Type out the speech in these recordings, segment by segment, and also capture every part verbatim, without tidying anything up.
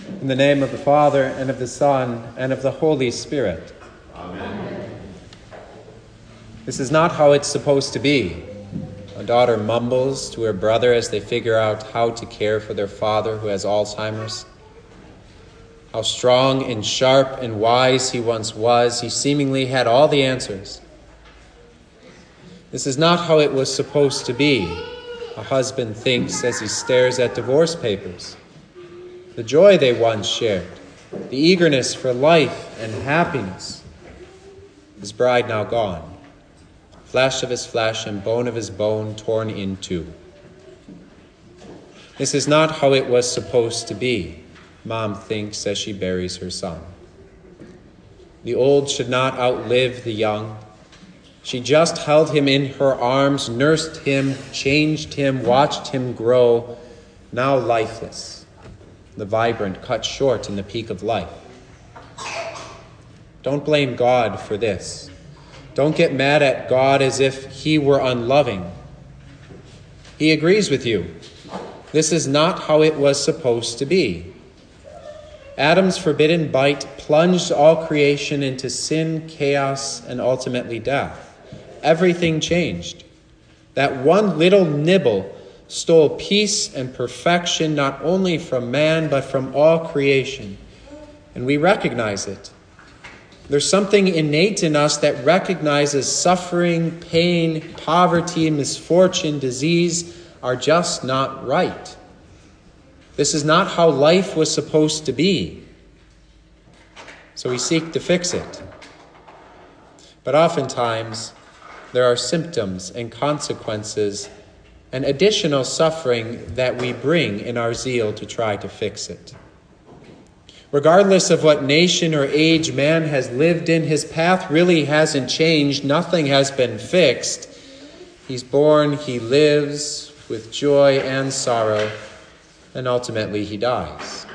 In the name of the Father, and of the Son, and of the Holy Spirit. Amen. This is not how it's supposed to be. A daughter mumbles to her brother as they figure out how to care for their father who has Alzheimer's. How strong and sharp and wise he once was. He seemingly had all the answers. This is not how it was supposed to be, a husband thinks as he stares at divorce papers. The joy they once shared, the eagerness for life and happiness. His bride now gone. Flesh of his flesh and bone of his bone torn in two. This is not how it was supposed to be, Mom thinks as she buries her son. The old should not outlive the young. She just held him in her arms, nursed him, changed him, watched him grow, now lifeless, the vibrant cut short in the peak of life. Don't blame God for this. Don't get mad at God as if he were unloving. He agrees with you. This is not how it was supposed to be. Adam's forbidden bite plunged all creation into sin, chaos, and ultimately death. Everything changed. That one little nibble stole peace and perfection not only from man, but from all creation. And we recognize it. There's something innate in us that recognizes suffering, pain, poverty, misfortune, disease are just not right. This is not how life was supposed to be. So we seek to fix it. But oftentimes, there are symptoms and consequences and additional suffering that we bring in our zeal to try to fix it. Regardless of what nation or age man has lived in, his path really hasn't changed. Nothing has been fixed. He's born, he lives with joy and sorrow, and ultimately he dies.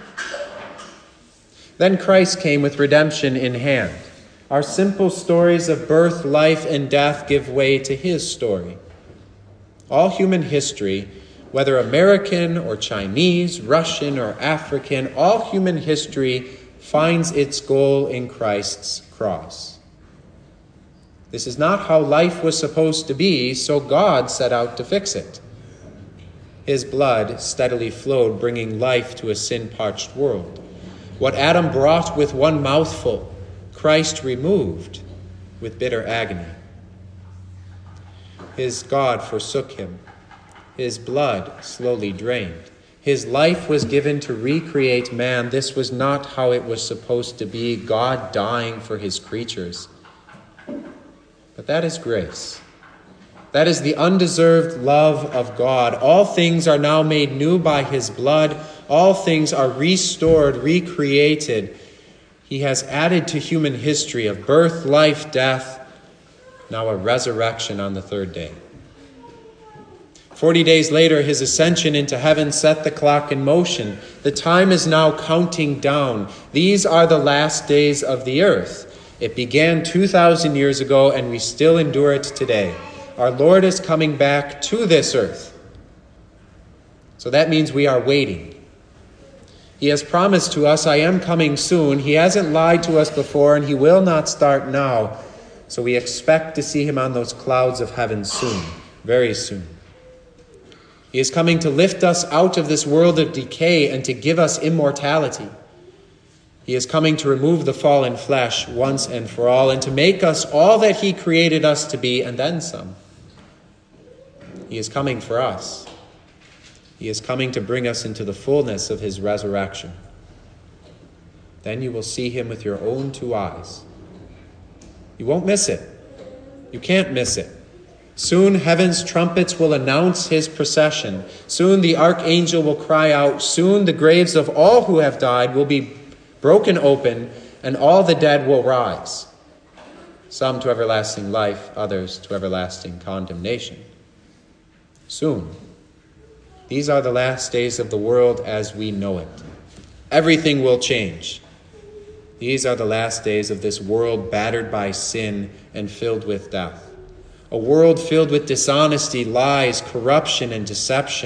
Then Christ came with redemption in hand. Our simple stories of birth, life, and death give way to his story. All human history, whether American or Chinese, Russian or African, all human history finds its goal in Christ's cross. This is not how life was supposed to be, so God set out to fix it. His blood steadily flowed, bringing life to a sin-parched world. What Adam brought with one mouthful, Christ removed with bitter agony. His God forsook him. His blood slowly drained. His life was given to recreate man. This was not how it was supposed to be, God dying for his creatures. But that is grace. That is the undeserved love of God. All things are now made new by his blood. All things are restored, recreated. He has added to human history of birth, life, death, now a resurrection on the third day. Forty days later, his ascension into heaven set the clock in motion. The time is now counting down. These are the last days of the earth. It began two thousand years ago, and we still endure it today. Our Lord is coming back to this earth. So that means we are waiting. He has promised to us, I am coming soon. He hasn't lied to us before, and he will not start now. So we expect to see him on those clouds of heaven soon, very soon. He is coming to lift us out of this world of decay and to give us immortality. He is coming to remove the fallen flesh once and for all and to make us all that he created us to be and then some. He is coming for us. He is coming to bring us into the fullness of his resurrection. Then you will see him with your own two eyes. You won't miss it. You can't miss it. Soon heaven's trumpets will announce his procession. Soon the archangel will cry out. Soon the graves of all who have died will be broken open, and all the dead will rise. Some to everlasting life, others to everlasting condemnation. Soon. These are the last days of the world as we know it. Everything will change. These are the last days of this world battered by sin and filled with death. A world filled with dishonesty, lies, corruption, and deception.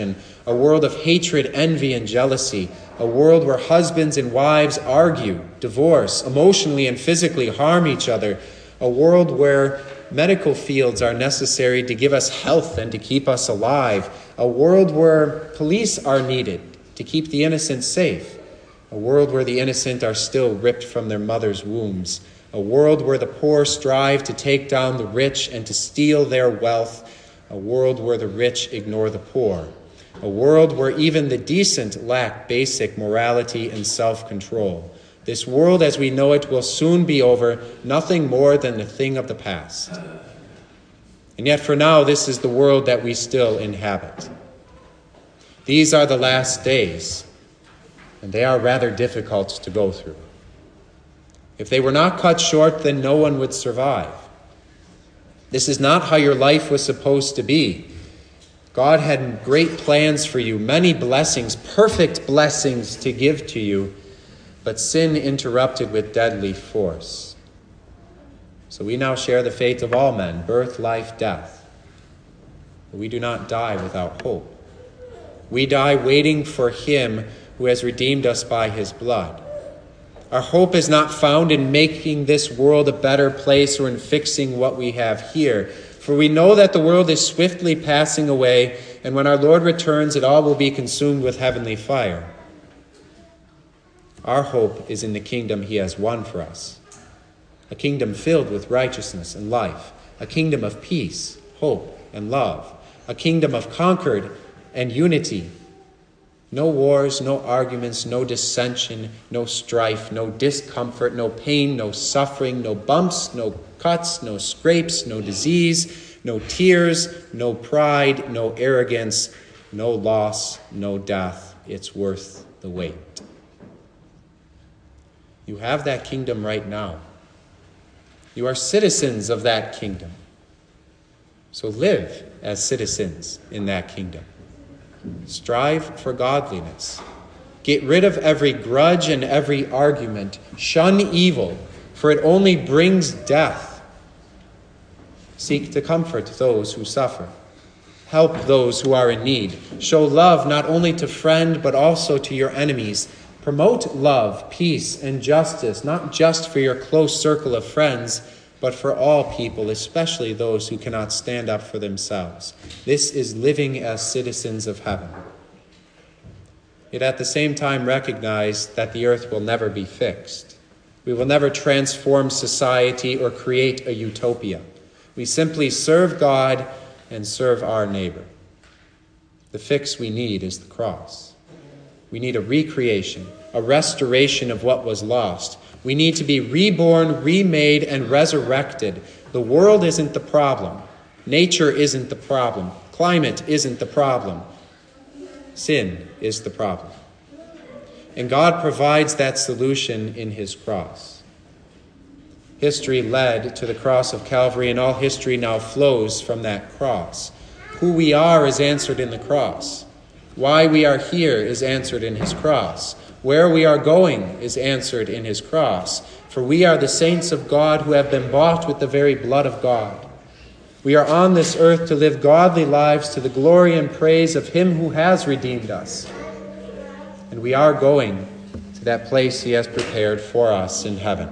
a world of hatred, envy, and jealousy, a world where husbands and wives argue, divorce, emotionally and physically harm each other, a world where medical fields are necessary to give us health and to keep us alive, a world where police are needed to keep the innocent safe, a world where the innocent are still ripped from their mothers' wombs, a world where the poor strive to take down the rich and to steal their wealth, a world where the rich ignore the poor, a world where even the decent lack basic morality and self-control. This world as we know it will soon be over, nothing more than a thing of the past. And yet for now, this is the world that we still inhabit. These are the last days, and they are rather difficult to go through. If they were not cut short, then no one would survive. This is not how your life was supposed to be. God had great plans for you, many blessings, perfect blessings to give to you, but sin interrupted with deadly force. So we now share the fate of all men, birth, life, death. But we do not die without hope. We die waiting for him who has redeemed us by his blood. Our hope is not found in making this world a better place or in fixing what we have here. For we know that the world is swiftly passing away, and when our Lord returns, it all will be consumed with heavenly fire. Our hope is in the kingdom he has won for us, a kingdom filled with righteousness and life, a kingdom of peace, hope, and love, a kingdom of concord and unity. No wars, no arguments, no dissension, no strife, no discomfort, no pain, no suffering, no bumps, no cuts, no scrapes, no disease, no tears, no pride, no arrogance, no loss, no death. It's worth the wait. You have that kingdom right now. You are citizens of that kingdom. So live as citizens in that kingdom. Strive for godliness. Get rid of every grudge and every argument. Shun evil, for it only brings death. Seek to comfort those who suffer. Help those who are in need. Show love not only to friend, but also to your enemies. Promote love, peace, and justice, not just for your close circle of friends, but for all people, especially those who cannot stand up for themselves. This is living as citizens of heaven. Yet at the same time recognize that the earth will never be fixed. We will never transform society or create a utopia. We simply serve God and serve our neighbor. The fix we need is the cross. We need a recreation, a restoration of what was lost. We need to be reborn, remade, and resurrected. The world isn't the problem. Nature isn't the problem. Climate isn't the problem. Sin is the problem. And God provides that solution in his cross. History led to the cross of Calvary, and all history now flows from that cross. Who we are is answered in the cross. Why we are here is answered in his cross. Where we are going is answered in his cross. For we are the saints of God who have been bought with the very blood of God. We are on this earth to live godly lives to the glory and praise of him who has redeemed us. And we are going to that place he has prepared for us in heaven.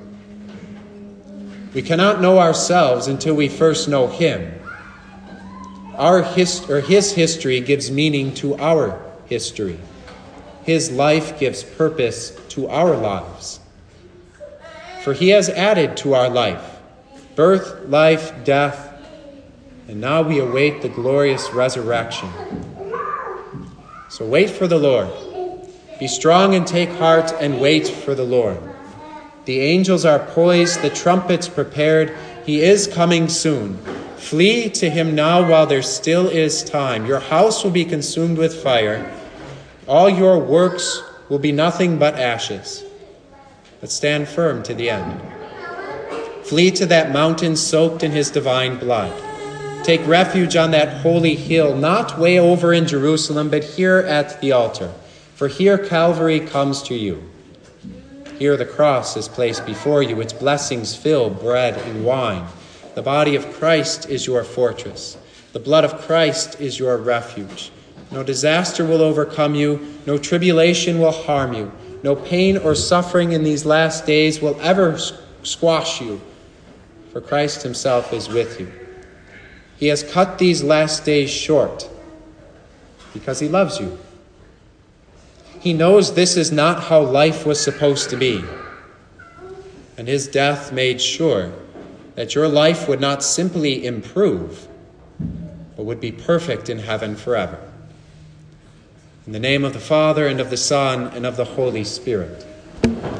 We cannot know ourselves until we first know him. Our his, or his history gives meaning to our history. His life gives purpose to our lives. For he has added to our life birth, life, death, and now we await the glorious resurrection. So wait for the Lord. Be strong and take heart and wait for the Lord. The angels are poised, the trumpets prepared. He is coming soon. Flee to him now while there still is time. Your house will be consumed with fire. All your works will be nothing but ashes. But stand firm to the end. Flee to that mountain soaked in his divine blood. Take refuge on that holy hill, not way over in Jerusalem, but here at the altar. For here Calvary comes to you. Here the cross is placed before you. Its blessings fill bread and wine. The body of Christ is your fortress. The blood of Christ is your refuge. No disaster will overcome you. No tribulation will harm you. No pain or suffering in these last days will ever squash you, for Christ himself is with you. He has cut these last days short because he loves you. He knows this is not how life was supposed to be, and his death made sure that your life would not simply improve, but would be perfect in heaven forever. In the name of the Father, and of the Son, and of the Holy Spirit.